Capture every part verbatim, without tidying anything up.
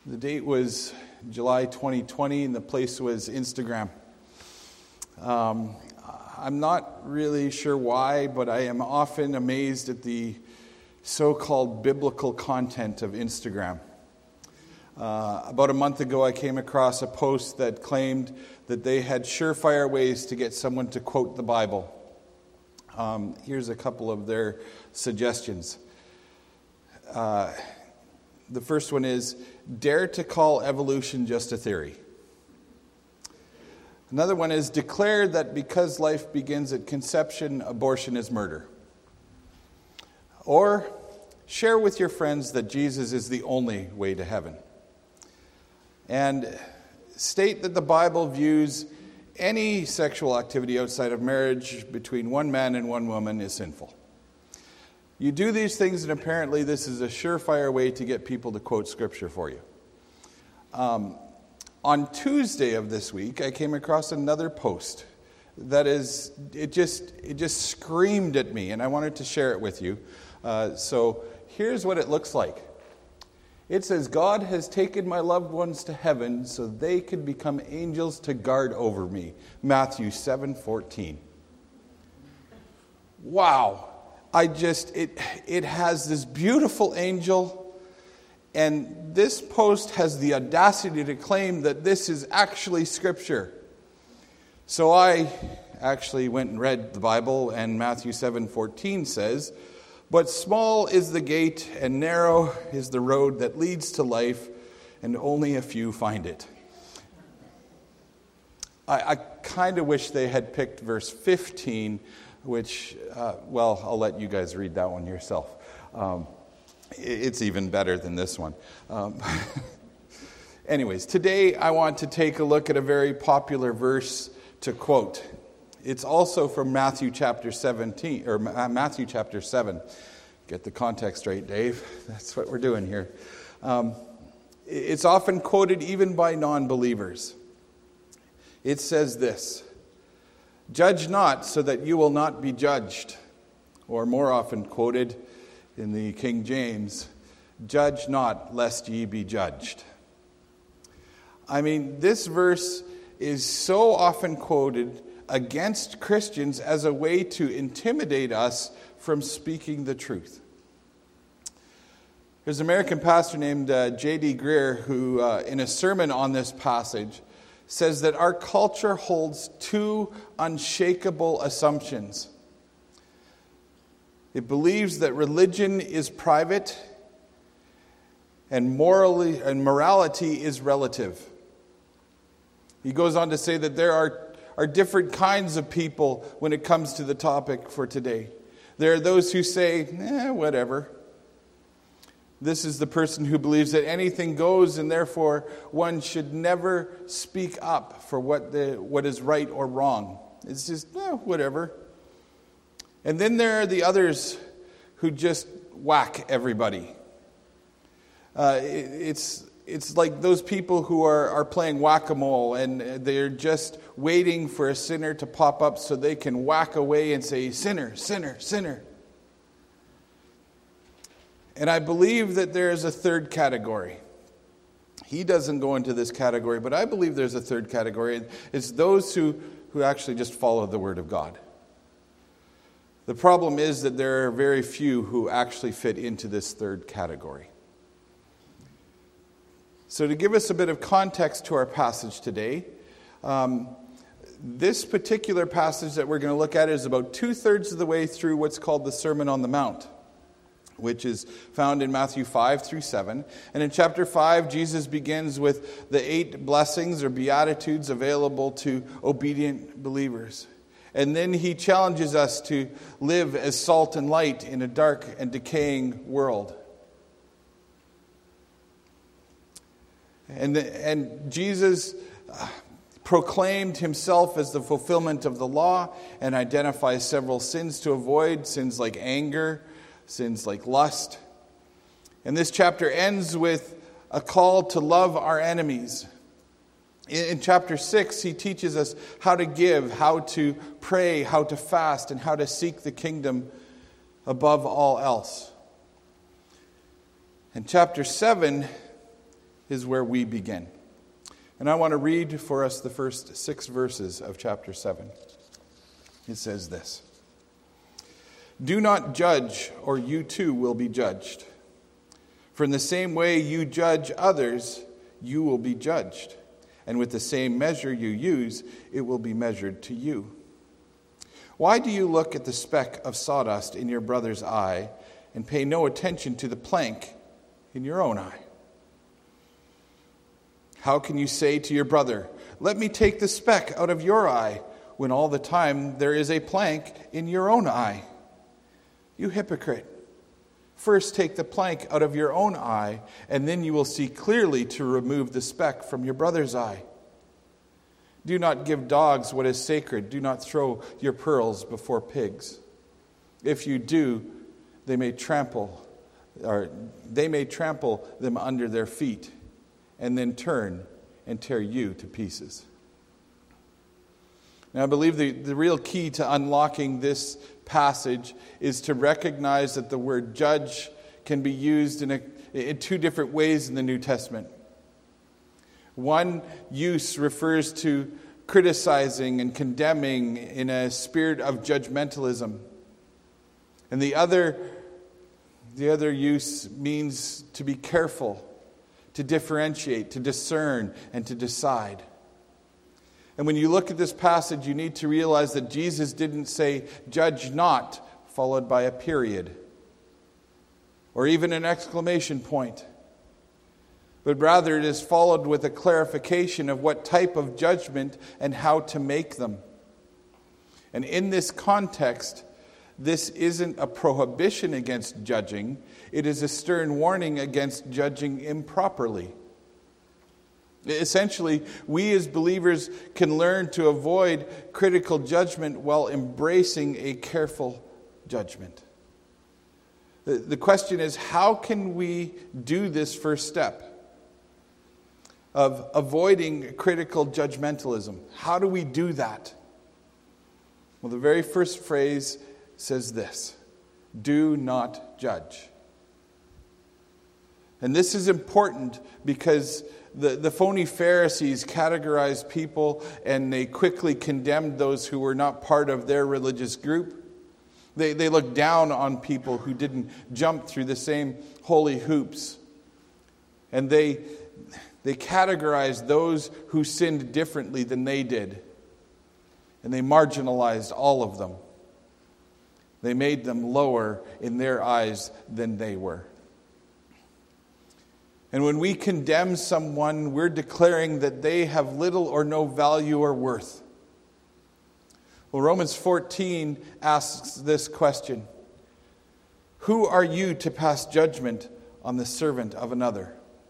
The date was July twenty twenty, and the place was Instagram. Um, I'm not really sure why, but I am often amazed at the so-called biblical content of Instagram. Uh, about a month ago, I came across a post that claimed that they had surefire ways to get someone to quote the Bible. Um, here's a couple of their suggestions. Uh, the first one is, dare to call evolution just a theory. Another one is, declare that because life begins at conception, abortion is murder. Or, share with your friends that Jesus is the only way to heaven. And state that the Bible views any sexual activity outside of marriage between one man and one woman is sinful. You do these things, and apparently this is a surefire way to get people to quote Scripture for you. Um, on Tuesday of this week, I came across another post that is, it just it just screamed at me, and I wanted to share it with you. Uh, so here's what it looks like. It says, God has taken my loved ones to heaven so they could become angels to guard over me. Matthew seven fourteen. Wow. I just, it it has this beautiful angel, and this post has the audacity to claim that this is actually Scripture. So I actually went and read the Bible, and Matthew seven fourteen says, but small is the gate, and narrow is the road that leads to life, and only a few find it. I, I kind of wish they had picked verse fifteen, which, uh, well, I'll let you guys read that one yourself. Um, it's even better than this one. Um, anyways, today I want to take a look at a very popular verse to quote. It's also from Matthew chapter seventeen, or Matthew chapter seven. Get the context right, Dave. That's what we're doing here. Um, it's often quoted even by non-believers. It says this, judge not so that you will not be judged. Or more often quoted in the King James, judge not lest ye be judged. I mean, this verse is so often quoted against Christians as a way to intimidate us from speaking the truth. There's an American pastor named uh, J D Greer who, uh, in a sermon on this passage, says that our culture holds two unshakable assumptions. It believes that religion is private and morally and morality is relative. He goes on to say that there are are different kinds of people when it comes to the topic for today. There are those who say, eh, whatever. This is the person who believes that anything goes, and therefore one should never speak up for what the what is right or wrong. It's just, eh, whatever. And then there are the others who just whack everybody. Uh, it, it's It's like those people who are, are playing whack-a-mole, and they're just waiting for a sinner to pop up so they can whack away and say, sinner, sinner, sinner. And I believe that there is a third category. He doesn't go into this category, but I believe there's a third category. It's those who, who actually just follow the Word of God. The problem is that there are very few who actually fit into this third category. So to give us a bit of context to our passage today, um, this particular passage that we're going to look at is about two-thirds of the way through what's called the Sermon on the Mount, which is found in Matthew five through seven. And in chapter five, Jesus begins with the eight blessings or beatitudes available to obedient believers. And then he challenges us to live as salt and light in a dark and decaying world. And, the, and Jesus uh, proclaimed himself as the fulfillment of the law and identifies several sins to avoid, sins like anger, sins like lust. And this chapter ends with a call to love our enemies. In, in chapter six, he teaches us how to give, how to pray, how to fast, and how to seek the kingdom above all else. In chapter seven, is where we begin. And I want to read for us the first six verses of chapter seven. It says this: "Do not judge, or you too will be judged. For in the same way you judge others, you will be judged. And with the same measure you use, it will be measured to you. Why do you look at the speck of sawdust in your brother's eye and pay no attention to the plank in your own eye? How can you say to your brother, 'Let me take the speck out of your eye,' when all the time there is a plank in your own eye? You hypocrite! First take the plank out of your own eye, and then you will see clearly to remove the speck from your brother's eye. Do not give dogs what is sacred. Do not throw your pearls before pigs. If you do, they may trample, or they may trample them under their feet, and then turn and tear you to pieces." Now, I believe the, the real key to unlocking this passage is to recognize that the word judge can be used in, a, in two different ways in the New Testament. One use refers to criticizing and condemning in a spirit of judgmentalism. And the other, the other use means to be careful, to differentiate, to discern, and to decide. And when you look at this passage, you need to realize that Jesus didn't say, "Judge not," followed by a period, or even an exclamation point. But rather it is followed with a clarification of what type of judgment and how to make them. And in this context, this isn't a prohibition against judging. It is a stern warning against judging improperly. Essentially, we as believers can learn to avoid critical judgment while embracing a careful judgment. The question is, how can we do this first step of avoiding critical judgmentalism? How do we do that? Well, the very first phrase says this: "Do not judge." And this is important because the, the phony Pharisees categorized people and they quickly condemned those who were not part of their religious group. They, they looked down on people who didn't jump through the same holy hoops. And they, they categorized those who sinned differently than they did. And they marginalized all of them. They made them lower in their eyes than they were. And when we condemn someone, we're declaring that they have little or no value or worth. Well, Romans fourteen asks this question: "Who are you to pass judgment on the servant of another?"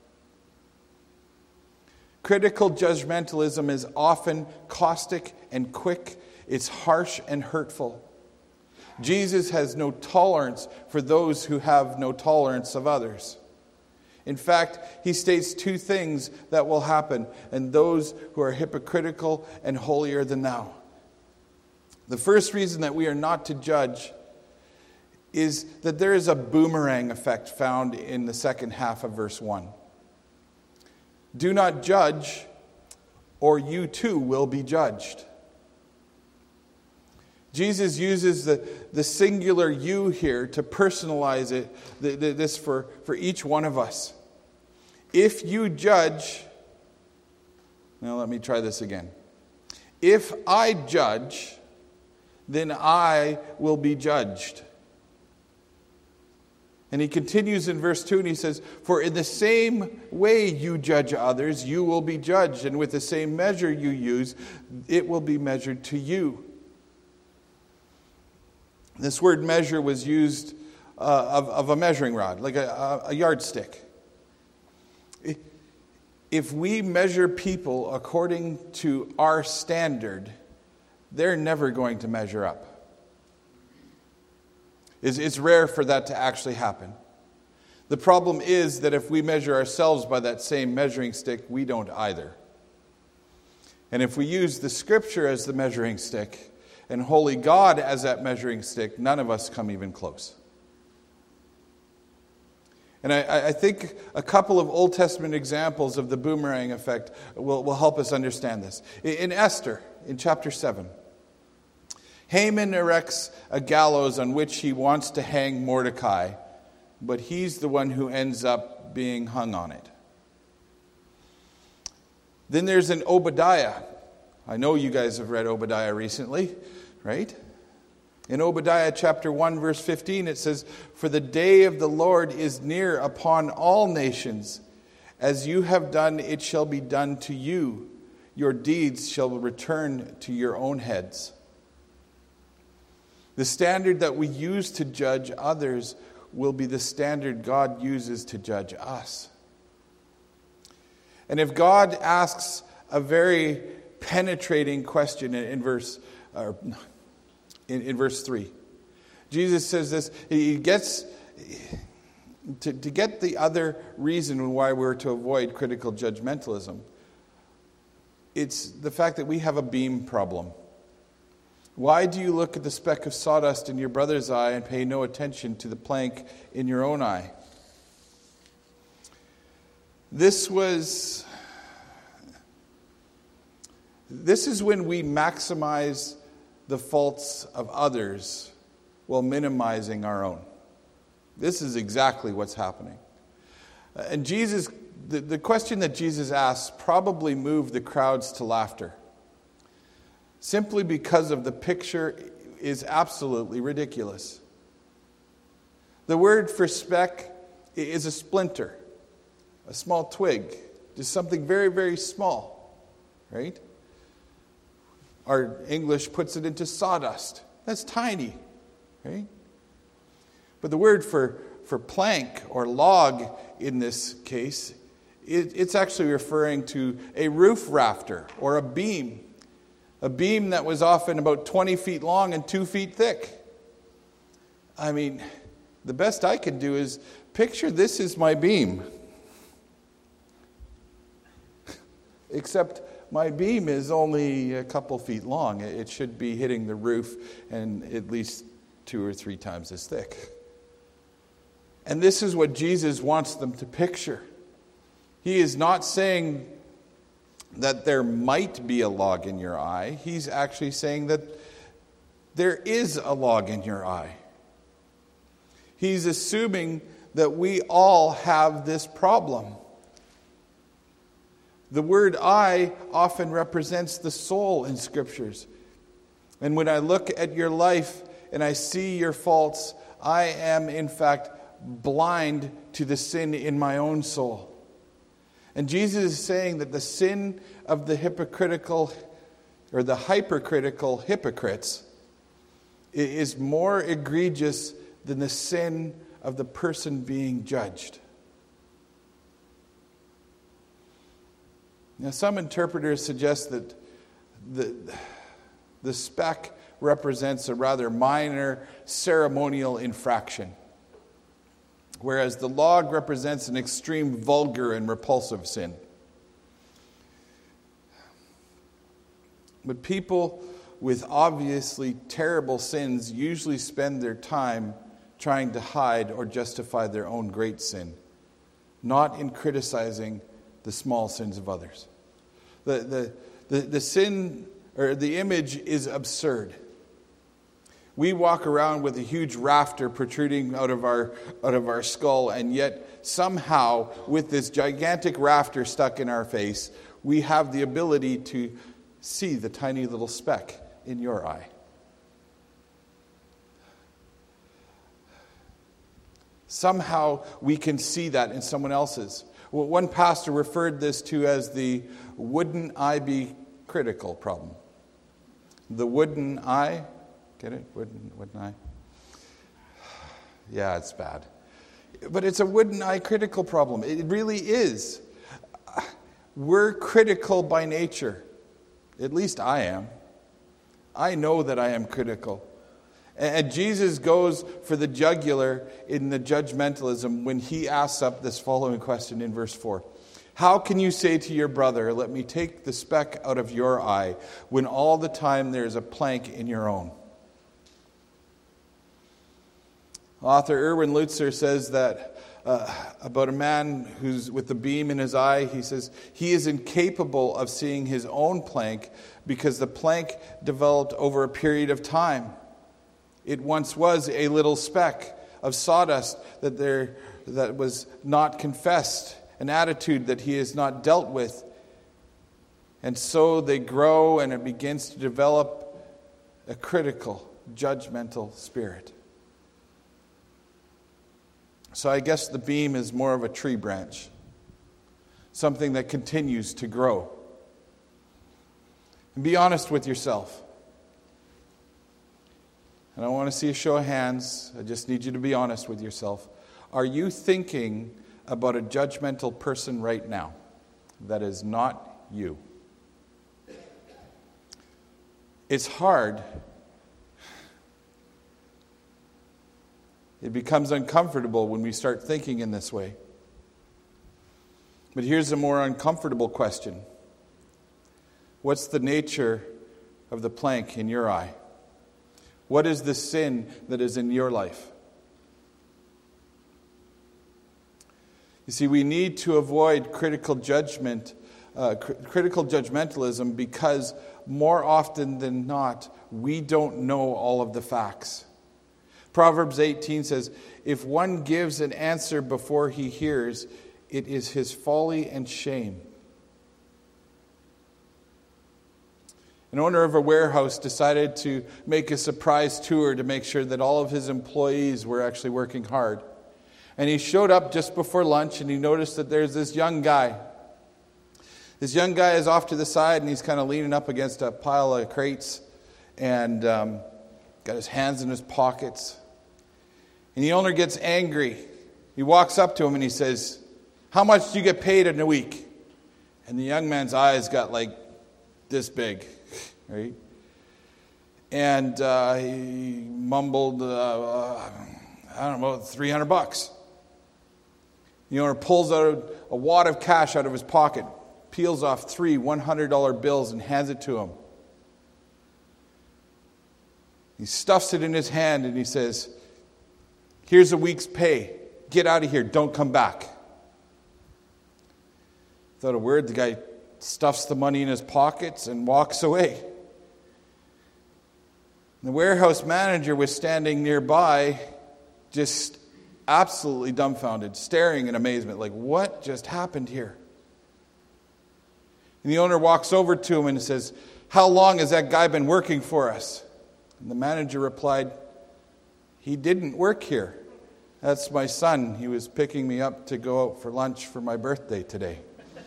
Critical judgmentalism is often caustic and quick. It's harsh and hurtful. Jesus has no tolerance for those who have no tolerance of others. In fact, he states two things that will happen in those who are hypocritical and holier than thou. The first reason that we are not to judge is that there is a boomerang effect found in the second half of verse one. Do not judge, or you too will be judged. Jesus uses the, the singular you here to personalize it, the, the, this for, for each one of us. If you judge, now let me try this again. If I judge, then I will be judged. And he continues in verse two and he says, "For in the same way you judge others, you will be judged. And with the same measure you use, it will be measured to you." This word measure was used uh, of, of a measuring rod, like a, a yardstick. If we measure people according to our standard, they're never going to measure up. It's, it's rare for that to actually happen. The problem is that if we measure ourselves by that same measuring stick, we don't either. And if we use the Scripture as the measuring stick and holy God as that measuring stick, none of us come even close. And I, I think a couple of Old Testament examples of the boomerang effect will, will help us understand this. In Esther, in chapter seven, Haman erects a gallows on which he wants to hang Mordecai, but he's the one who ends up being hung on it. Then there's an Obadiah. I know you guys have read Obadiah recently, right? In Obadiah chapter one, verse fifteen, it says, "For the day of the Lord is near upon all nations. As you have done, it shall be done to you. Your deeds shall return to your own heads." The standard that we use to judge others will be the standard God uses to judge us. And if God asks a very penetrating question in, in verse uh, in, in verse three, Jesus says this. He gets to, to get the other reason why we're to avoid critical judgmentalism. It's the fact that we have a beam problem. Why do you look at the speck of sawdust in your brother's eye and pay no attention to the plank in your own eye? This was, this is when we maximize the faults of others while minimizing our own. This is exactly what's happening. And Jesus, the, the question that Jesus asked probably moved the crowds to laughter. Simply because of the picture is absolutely ridiculous. The word for speck is a splinter, a small twig, just something very, very small, right? Our English puts it into sawdust. That's tiny, right? But the word for, for plank or log in this case, it, it's actually referring to a roof rafter or a beam. A beam that was often about twenty feet long and two feet thick. I mean, the best I could do is picture this is my beam. Except my beam is only a couple feet long. It should be hitting the roof and at least two or three times as thick. And this is what Jesus wants them to picture. He is not saying that there might be a log in your eye. He's actually saying that there is a log in your eye. He's assuming that we all have this problem. The word eye often represents the soul in scriptures. And when I look at your life and I see your faults, I am in fact blind to the sin in my own soul. And Jesus is saying that the sin of the hypocritical or the hypercritical hypocrites is more egregious than the sin of the person being judged. Now, some interpreters suggest that the, the speck represents a rather minor ceremonial infraction, whereas the log represents an extreme vulgar and repulsive sin. But people with obviously terrible sins usually spend their time trying to hide or justify their own great sin, not in criticizing the small sins of others. The, the, the, the sin or the image is absurd. We walk around with a huge rafter protruding out of our out of our skull, and yet somehow, with this gigantic rafter stuck in our face, we have the ability to see the tiny little speck in your eye. Somehow we can see that in someone else's. Well, one pastor referred this to as the wouldn't I be critical problem. The wouldn't I, get it? Wouldn't, wouldn't I? Yeah, it's bad. But it's a wouldn't I critical problem. It really is. We're critical by nature. At least I am. I know that I am critical. And Jesus goes for the jugular in the judgmentalism when he asks up this following question in verse four. How can you say to your brother, let me take the speck out of your eye, when all the time there's a plank in your own? Author Erwin Lutzer says that uh, about a man who's with the beam in his eye. He says he is incapable of seeing his own plank because the plank developed over a period of time. It once was a little speck of sawdust that there that was not confessed, an attitude that he has not dealt with. And so they grow, and it begins to develop a critical, judgmental spirit. So I guess the beam is more of a tree branch, something that continues to grow. And be honest with yourself. And I want to see a show of hands. I just need you to be honest with yourself. Are you thinking about a judgmental person right now that is not you? It's hard. It becomes uncomfortable when we start thinking in this way. But here's a more uncomfortable question. What's the nature of the plank in your eye? What is the sin that is in your life? You see, we need to avoid critical judgment, uh, cr- critical judgmentalism, because more often than not, we don't know all of the facts. Proverbs eighteen says, if one gives an answer before he hears, it is his folly and shame. An owner of a warehouse decided to make a surprise tour to make sure that all of his employees were actually working hard. And he showed up just before lunch, and he noticed that there's this young guy. This young guy is off to the side, and he's kind of leaning up against a pile of crates and um, got his hands in his pockets. And the owner gets angry. He walks up to him and he says, how much do you get paid in a week? And the young man's eyes got like this big, right? And uh, he mumbled, uh, uh, I don't know, three hundred bucks. The owner pulls out a wad of cash out of his pocket, peels off three one hundred dollar bills and hands it to him. He stuffs it in his hand and he says, here's a week's pay. Get out of here. Don't come back. Without a word, the guy stuffs the money in his pockets and walks away. The warehouse manager was standing nearby, just absolutely dumbfounded, staring in amazement, like, what just happened here? And the owner walks over to him and says, how long has that guy been working for us? And the manager replied, he didn't work here. That's my son. He was picking me up to go out for lunch for my birthday today.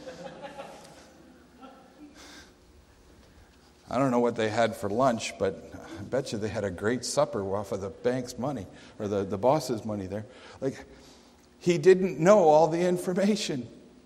I don't know what they had for lunch, but I bet you they had a great supper off of the bank's money, or the, the boss's money there. Like, he didn't know all the information.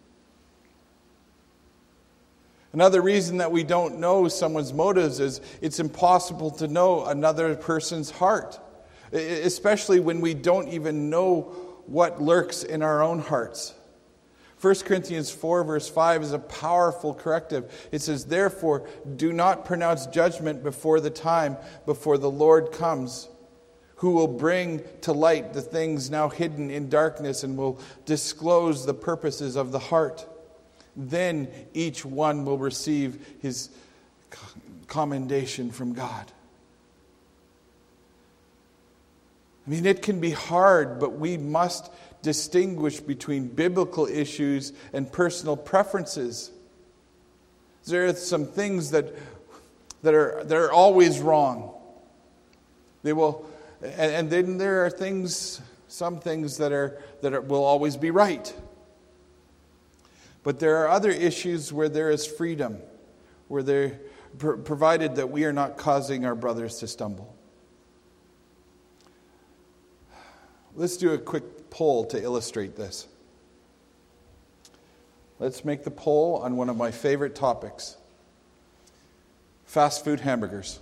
Another reason that we don't know someone's motives is it's impossible to know another person's heart, especially when we don't even know what lurks in our own hearts. First Corinthians four verse five is a powerful corrective. It says, therefore, do not pronounce judgment before the time, before the Lord comes, who will bring to light the things now hidden in darkness and will disclose the purposes of the heart. Then each one will receive his commendation from God. I mean, it can be hard, but we must distinguish between biblical issues and personal preferences. There are some things that that are that are always wrong. They will, and, and then there are things, some things that are that are, will always be right. But there are other issues where there is freedom, where they're pr- provided that we are not causing our brothers to stumble. Let's do a quick poll to illustrate this. Let's make the poll on one of my favorite topics. Fast food hamburgers.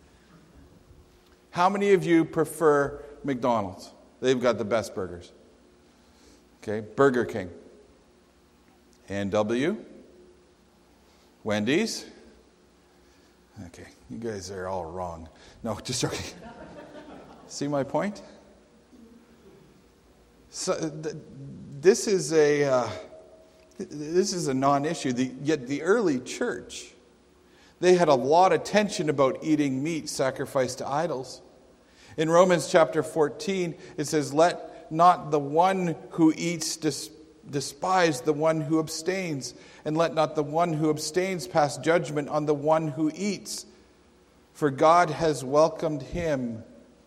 How many of you prefer McDonald's? They've got the best burgers. Okay, Burger King. A and W. Wendy's. Okay, you guys are all wrong. No, just joking. See my point? So, th- this is a uh, this is a non-issue. The, yet the early church, they had a lot of tension about eating meat sacrificed to idols. In Romans chapter fourteen, it says, "Let not the one who eats dis- despise the one who abstains, and let not the one who abstains pass judgment on the one who eats, for God has welcomed him."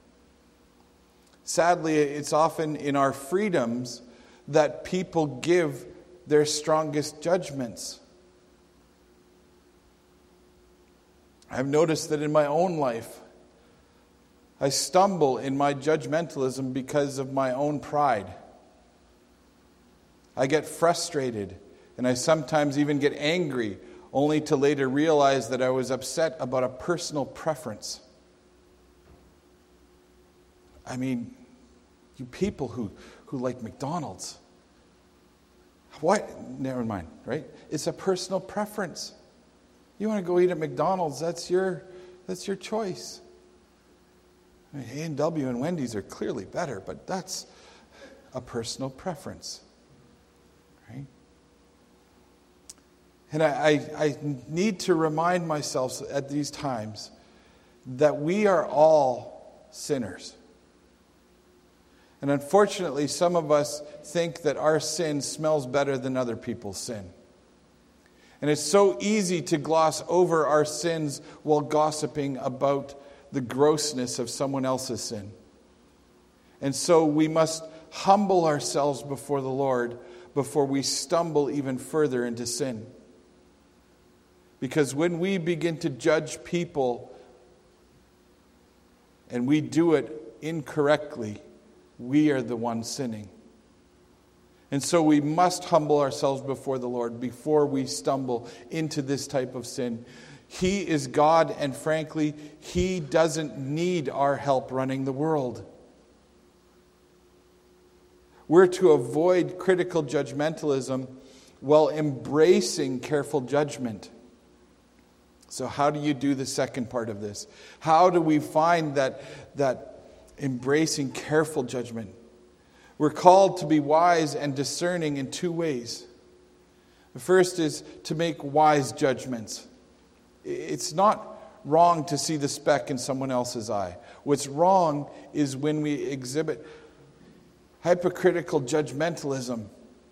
Sadly, it's often in our freedoms that people give their strongest judgments. I've noticed that in my own life, I stumble in my judgmentalism because of my own pride. I get frustrated, and I sometimes even get angry, only to later realize that I was upset about a personal preference. I mean, you people who, who like McDonald's. Why? Never mind, right? It's a personal preference. You want to go eat at McDonald's, that's your, that's your choice. I mean, A and W and Wendy's are clearly better, but that's a personal preference. Right? And I, I, I need to remind myself at these times that we are all sinners. And unfortunately, some of us think that our sin smells better than other people's sin. And it's so easy to gloss over our sins while gossiping about the grossness of someone else's sin. And so we must humble ourselves before the Lord before we stumble even further into sin. Because when we begin to judge people and we do it incorrectly, we are the ones sinning. And so we must humble ourselves before the Lord before we stumble into this type of sin. He is God, and frankly, He doesn't need our help running the world. We're to avoid critical judgmentalism while embracing careful judgment. So how do you do the second part of this? How do we find that, that embracing careful judgment? We're called to be wise and discerning in two ways. The first is to make wise judgments. It's not wrong to see the speck in someone else's eye. What's wrong is when we exhibit hypocritical judgmentalism.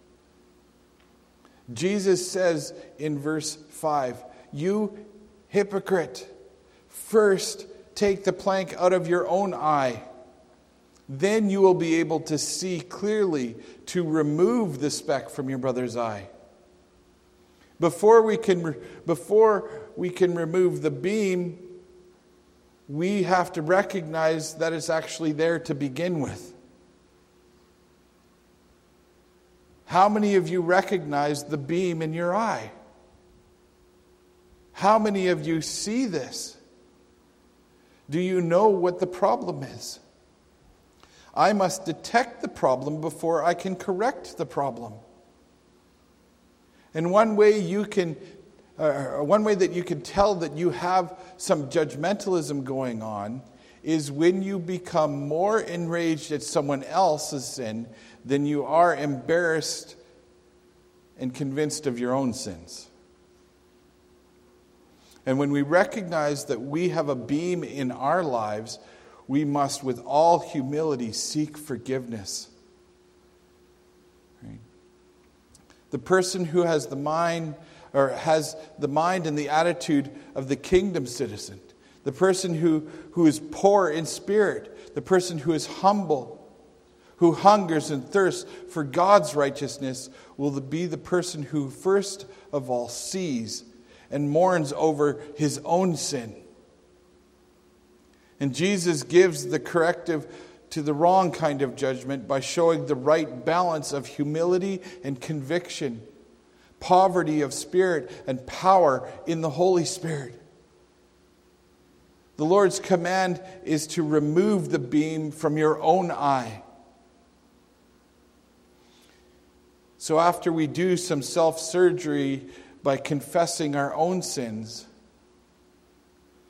Jesus says in verse five, "You hypocrite, first take the plank out of your own eye. Then you will be able to see clearly to remove the speck from your brother's eye." Before we can, before we can remove the beam, we have to recognize that it's actually there to begin with. How many of you recognize the beam in your eye? How many of you see this? Do you know what the problem is? I must detect the problem before I can correct the problem. And one way you can, uh, one way that you can tell that you have some judgmentalism going on is when you become more enraged at someone else's sin than you are embarrassed and convinced of your own sins. And when we recognize that we have a beam in our lives, we must, with all humility, seek forgiveness. Right? The person who has the mind, or has the mind and the attitude of the kingdom citizen, the person who, who is poor in spirit, the person who is humble, who hungers and thirsts for God's righteousness, will be the person who first of all sees and mourns over his own sin. And Jesus gives the corrective to the wrong kind of judgment by showing the right balance of humility and conviction, poverty of spirit and power in the Holy Spirit. The Lord's command is to remove the beam from your own eye. So after we do some self-surgery by confessing our own sins,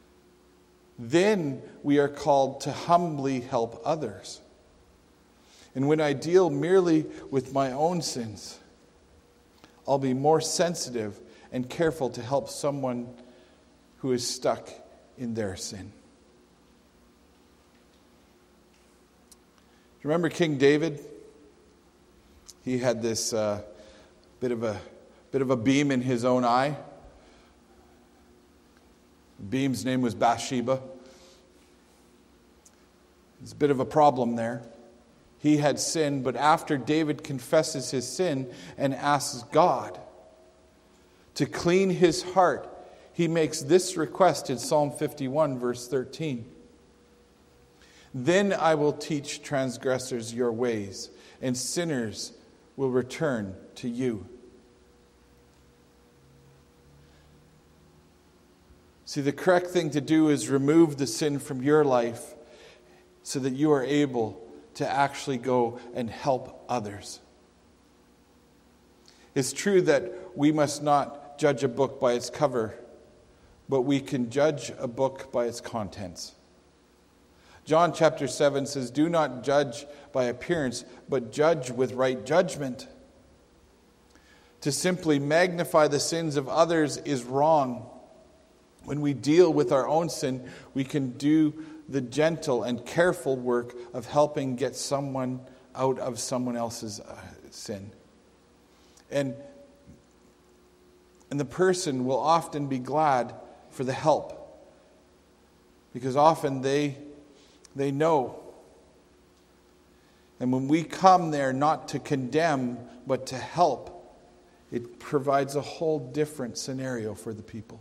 then we are called to humbly help others. And when I deal merely with my own sins, I'll be more sensitive and careful to help someone who is stuck in their sin. Remember King David? He had this uh, bit of a bit of a beam in his own eye. The beam's name was Bathsheba. There's a bit of a problem there. He had sinned, but after David confesses his sin and asks God to clean his heart, he makes this request in Psalm fifty-one, verse thirteen. Then I will teach transgressors your ways, and sinners will return to you. See, the correct thing to do is remove the sin from your life so that you are able to actually go and help others. It's true that we must not judge a book by its cover, but we can judge a book by its contents. John chapter seven says, "Do not judge by appearance, but judge with right judgment." To simply magnify the sins of others is wrong. When we deal with our own sin, we can do the gentle and careful work of helping get someone out of someone else's uh, sin. And, and the person will often be glad for the help, because often they, they know. And when we come there not to condemn, but to help, it provides a whole different scenario for the people.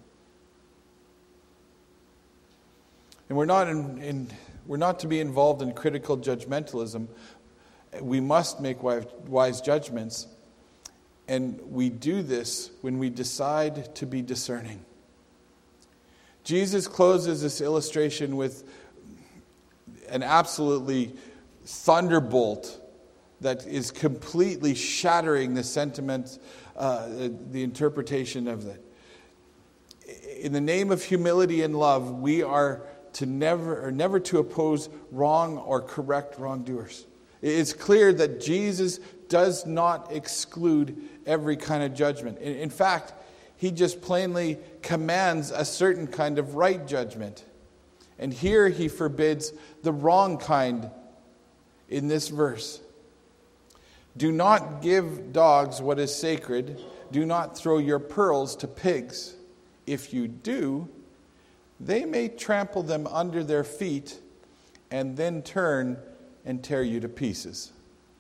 And we're not in, in, we're not to be involved in critical judgmentalism. We must make wise, wise judgments. And we do this when we decide to be discerning. Jesus closes this illustration with an absolutely thunderbolt that is completely shattering the sentiment, uh, the interpretation of it. In the name of humility and love, we are to never or never to oppose wrong or correct wrongdoers. It is clear that Jesus does not exclude every kind of judgment. In, in fact, he just plainly commands a certain kind of right judgment. And here he forbids the wrong kind in this verse. Do not give dogs what is sacred. Do not throw your pearls to pigs. If you do, they may trample them under their feet and then turn and tear you to pieces.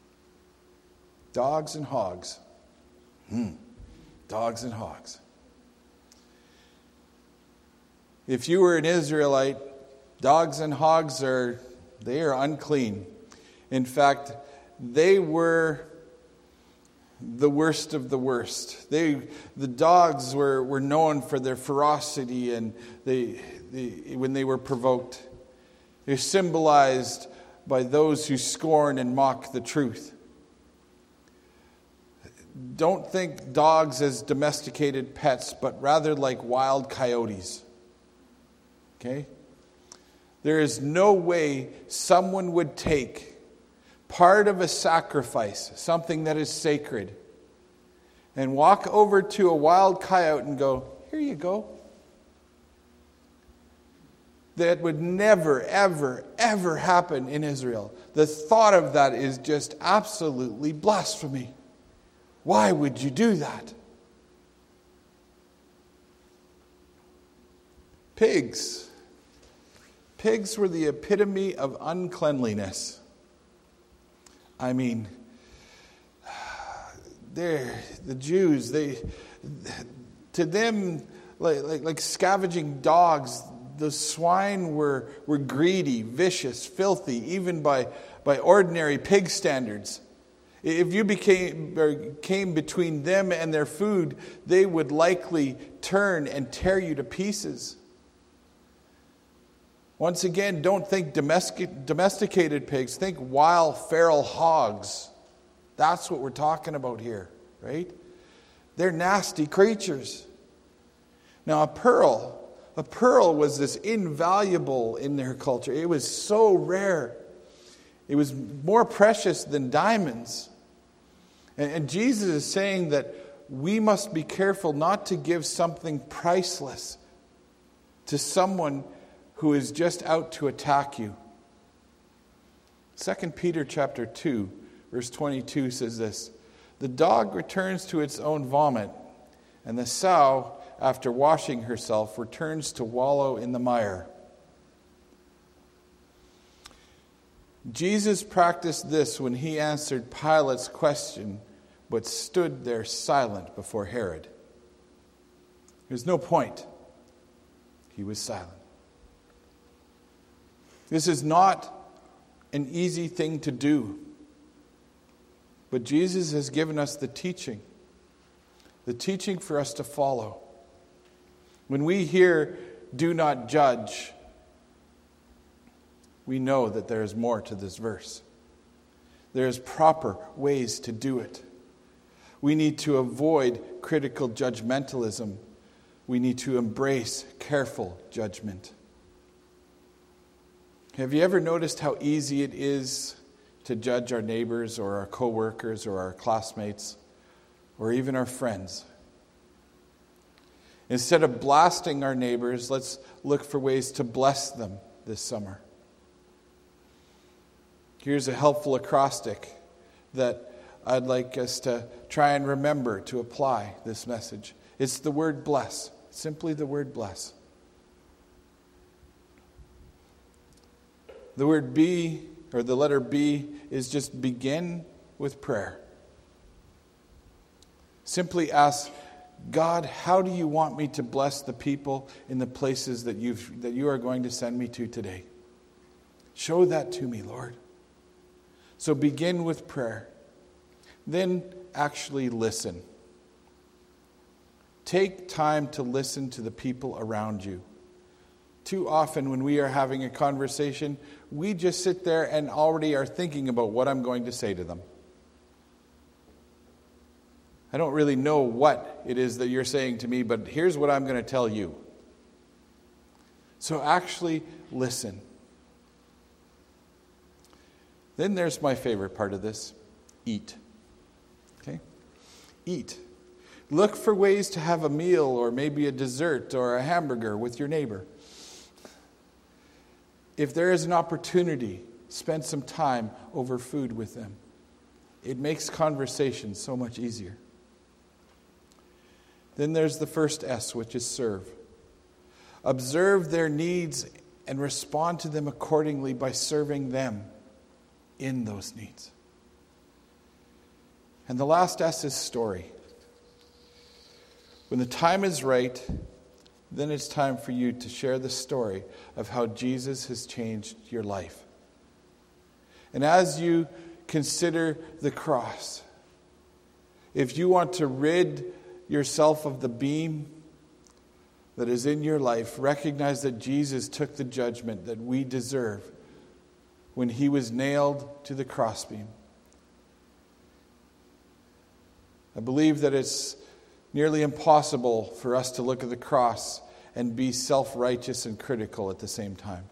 Dogs and hogs. Hmm. Dogs and hogs. If you were an Israelite, dogs and hogs are, they are unclean. In fact, they were the worst of the worst. They, the dogs were, were known for their ferocity, and they, they, when they were provoked, they're symbolized by those who scorn and mock the truth. Don't think dogs as domesticated pets, but rather like wild coyotes. Okay? There is no way someone would take part of a sacrifice, something that is sacred, and walk over to a wild coyote and go, here you go. That would never, ever, ever happen in Israel. The thought of that is just absolutely blasphemy. Why would you do that? Pigs. Pigs were the epitome of uncleanliness. I mean, they're the Jews. They, to them, like, like, like scavenging dogs, the swine were, were greedy, vicious, filthy, even by, by ordinary pig standards. If you became or came between them and their food, they would likely turn and tear you to pieces. Once again, don't think domestic, domesticated pigs. Think wild, feral hogs. That's what we're talking about here, right? They're nasty creatures. Now, a pearl, a pearl was this invaluable in their culture. It was so rare. It was more precious than diamonds. And, and Jesus is saying that we must be careful not to give something priceless to someone who is just out to attack you. Second Peter chapter two, verse twenty-two says this, "The dog returns to its own vomit, and the sow, after washing herself, returns to wallow in the mire." Jesus practiced this when he answered Pilate's question, but stood there silent before Herod. There's no point. He was silent. This is not an easy thing to do. But Jesus has given us the teaching. The teaching for us to follow. When we hear, "do not judge," we know that there is more to this verse. There is proper ways to do it. We need to avoid critical judgmentalism. We need to embrace careful judgment. Have you ever noticed how easy it is to judge our neighbors or our co-workers or our classmates or even our friends? Instead of blasting our neighbors, let's look for ways to bless them this summer. Here's a helpful acrostic that I'd like us to try and remember to apply this message. It's the word bless, simply the word bless. The word B, or the letter B, is just begin with prayer. Simply ask, "God, how do you want me to bless the people in the places that you've that you are going to send me to today? Show that to me, Lord." So begin with prayer. Then actually listen. Take time to listen to the people around you. Too often when we are having a conversation, we just sit there and already are thinking about what I'm going to say to them. I don't really know what it is that you're saying to me, but here's what I'm going to tell you. So actually listen. Then there's my favorite part of this. Eat. Okay? Eat. Look for ways to have a meal or maybe a dessert or a hamburger with your neighbor. If there is an opportunity, spend some time over food with them. It makes conversation so much easier. Then there's the first S, which is serve. Observe their needs and respond to them accordingly by serving them in those needs. And the last S is story. When the time is right, then it's time for you to share the story of how Jesus has changed your life. And as you consider the cross, if you want to rid yourself of the beam that is in your life, recognize that Jesus took the judgment that we deserve when he was nailed to the crossbeam. I believe that it's nearly impossible for us to look at the cross and be self-righteous and critical at the same time.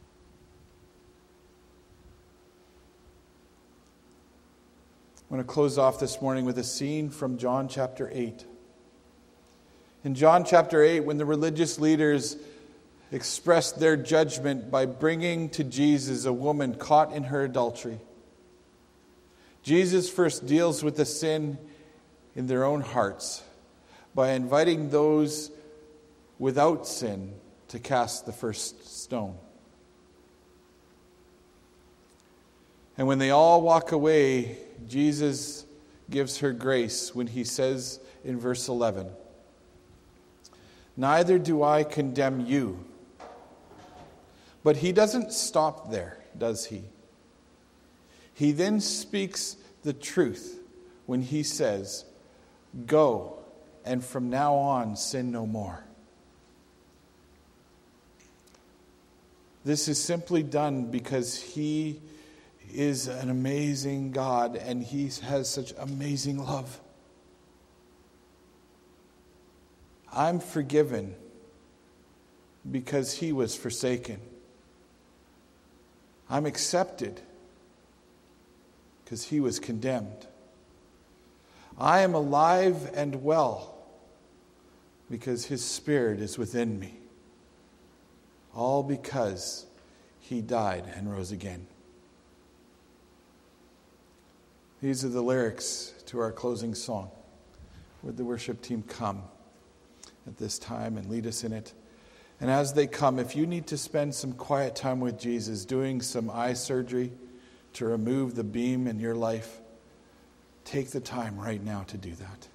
I want to close off this morning with a scene from John chapter eight. In John chapter eight, when the religious leaders expressed their judgment by bringing to Jesus a woman caught in her adultery, Jesus first deals with the sin in their own hearts by inviting those without sin to cast the first stone. And when they all walk away, Jesus gives her grace when he says in verse eleven, "Neither do I condemn you." But he doesn't stop there, does he? He then speaks the truth when he says, "Go, and from now on sin no more." This is simply done because he is an amazing God and he has such amazing love. I'm forgiven because he was forsaken. I'm accepted because he was condemned. I am alive and well because his Spirit is within me. All because he died and rose again. These are the lyrics to our closing song. Would the worship team come at this time and lead us in it? And as they come, if you need to spend some quiet time with Jesus, doing some eye surgery to remove the beam in your life, take the time right now to do that.